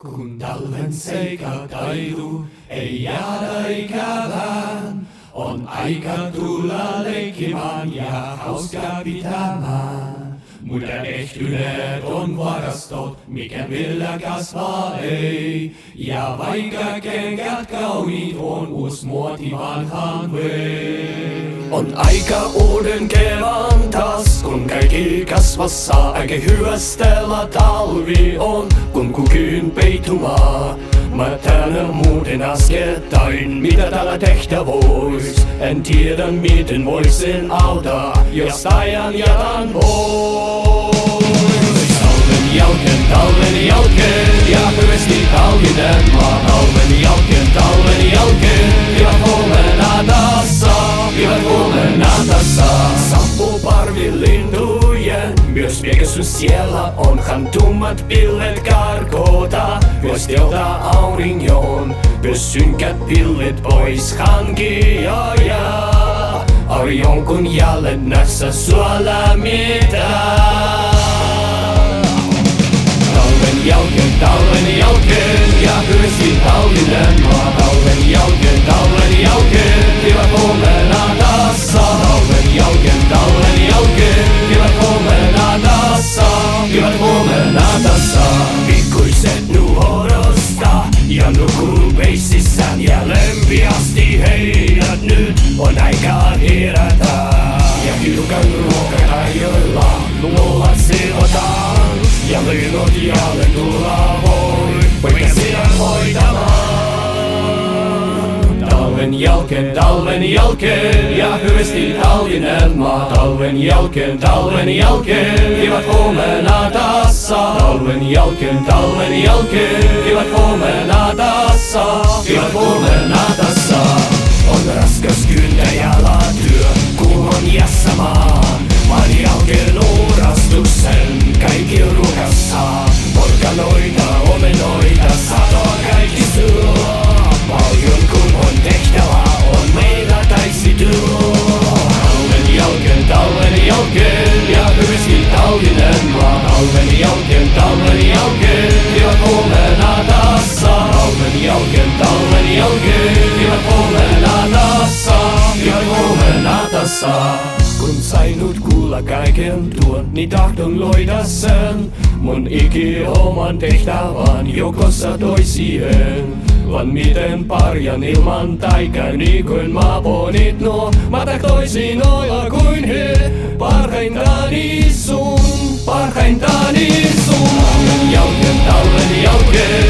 Kun talven seikat ailu, ei jäädä ikävään. On aika tulla leikkimään ja hauskaa pitämään. Mutta ehtyneet on varastot, mikä vielä kasvaa ei. Ja vaikka kengät kauniit on, uus muoti vanhaan vei. On aika uuden kevään taas, kun kaikki kasvassa, eikä hyvästellä talvi on, kun kukin peitumaa. Mä tänä muuten äskettäin, mitä täällä tehtä vois. En tiedä miten voisin auttaa, jos ajan jätän pois. Talven jälkeen, ja hyvästi talvinen maa. Talven jälkeen, hyvät huomenna tässä, hyvät huomenna tässä. Sappuu parvilintujen, myös Pegasus siellä onhan tummat pilvet karkota. Myös teiltä auringon, myös synkät pilvet pois hankia ja auringon jälleen näissä suola mitään. Talven jälkeen, ja hyvästi talvinen maa. Talven jälkeen, hyvät huomenna tässä. Talven jälkeen, hyvät huomenna tässä. Hyvät huomenna tässä. Pikkuiset nuhorosta ja nukuu peississään, ja lempiasti heidät nyt on aika herätä. Ja hiukan ruokana joilla luolat sivotaan. Ja linnut jälleen tulla voi, poika sinä hoitamaan. Talven jälkeen, ja hyvästi talvinen maa. Talven jälkeen, hyvät huomenna tässä. Talven jälkeen, hyvät huomenna tässä. Hyvät huomenna tässä. On raskas kyntäjällä työ, kuumon jässämaan. Maan jälkeen uurastuksen kaikki rukassa. Porkanoita, omenoita, satoa kaikki syö. Paljon kun on tehtävä, on meillä taisityö. Talven jälkeen, ja hyvästi talvinen maa. Talven jälkeen, hyvät huomenna tässä. Talven jälkeen, hyvät huomenna tässä. Hyvät huomenna tässä. Kun sain nyt kuulla kaiken tuon, niin tahdon loida sen. Mun iki oman tehtävän joukossa toisien. Vaan miten parjan ilman taika, niin kuin mä ponit nuo. Mä tahtoisin olla kuin he, parhaintani sun. Talven jälkeen,